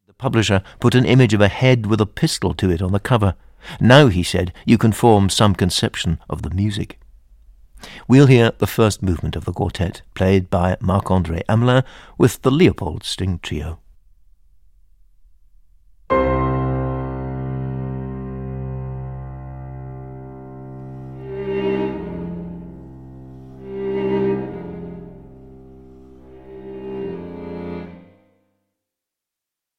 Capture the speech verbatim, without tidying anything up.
The publisher put an image of a head with a pistol to it on the cover. Now, he said, you can form some conception of the music. We'll hear the first movement of the quartet, played by Marc-André Hamelin with the Leopold String Trio.